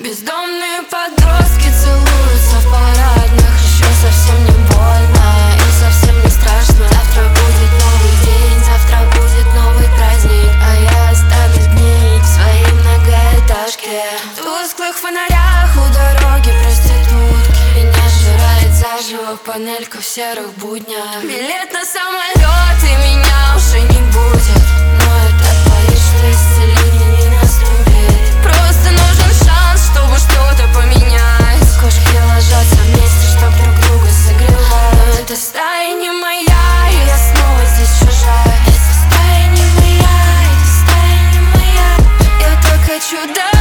Бездомные подростки целуются в парадных. Еще совсем не больно и совсем не страшно. Завтра будет новый день, завтра будет новый праздник, а я останусь гнить в своей многоэтажке. В тусклых фонарях у дороги проститутки. Меня сжирает заживо панелька в серых буднях. Билет на самолет, и меня уже не будет. Но этот боюсь, что исцеление не наступит. Просто нужен шанс, чтобы что-то поменять. Кошки ложатся вместе, чтоб друг друга согревать. Но эта стая не моя, и я снова здесь чужая. Эта стая не моя, эта стая не моя. Я так хочу